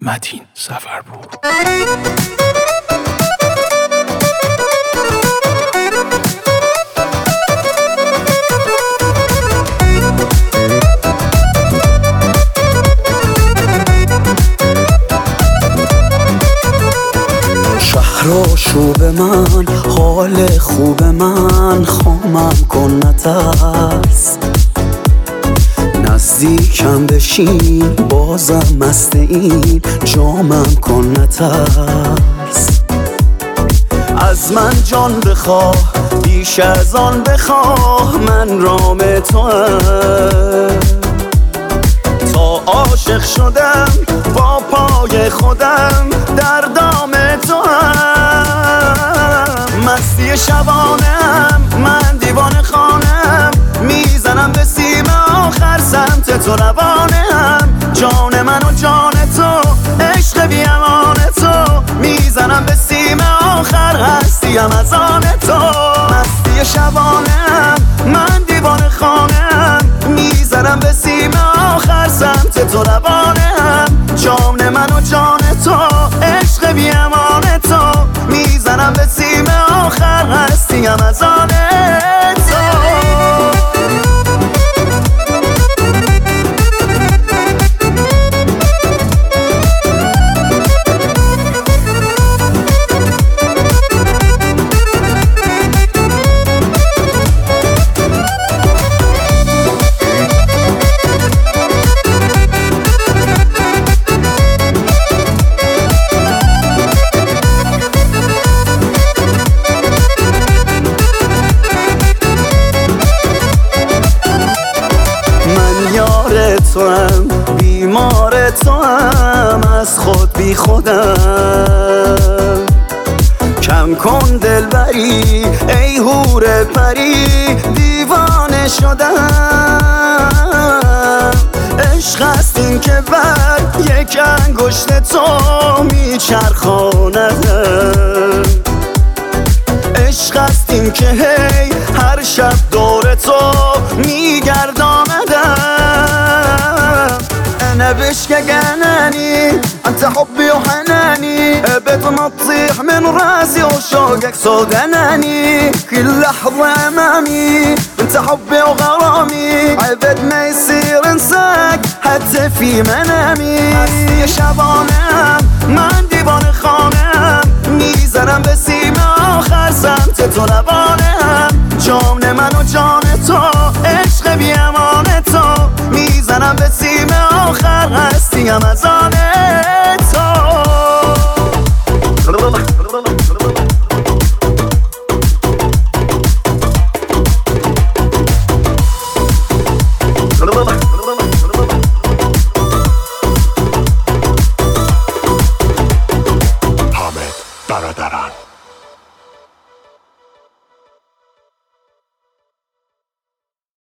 متین سفرپور. شهر شوب من، حال خوب من، خامم کن نترس، نزدیکم بشین بازم مست این جامم کن نترس. از من جان بخواه بیش از آن بخواه، من رام توام. تا عاشق شدم با پای خودم در دام توام. مستی شبانم من دیوانه خانم، میزنم به سیم آخر سمت تو روانم. جان من و جان تو عشق بی امان تو، میزنم به سیم آخر هستیم از آن تو. مستی شبانم من دیوانه خانم، میزنم به سیم آخر سمت تو روانم. جان من و جان تو عشق بی امان تو، میزنم به سیم آخر هستیم از آن تو. توام بیمار توام، از خود بی خودم. کم کن دلبری ای حور پری، دیوانه شدم. عشق است این که بر یک انگشت تو میچرخاندم. عشق است این که هی هر شب دور تو میگرداندم. أنا بشكقناني أنت حبي وحناني، بيت ما تطيح من راسي وشوقك صوت أناني. كل لحظة أمامي أنت حبي وغرامي، عبد ما يصير انساك حتى في منامي. يا شبانم من دیوانه خانم، میزنم به سیم آخر سمت تو روانم. جان من و جان تو عشق بی امان تو، میزنم به سیم آخر هستیم از آن تو. حامد برادران.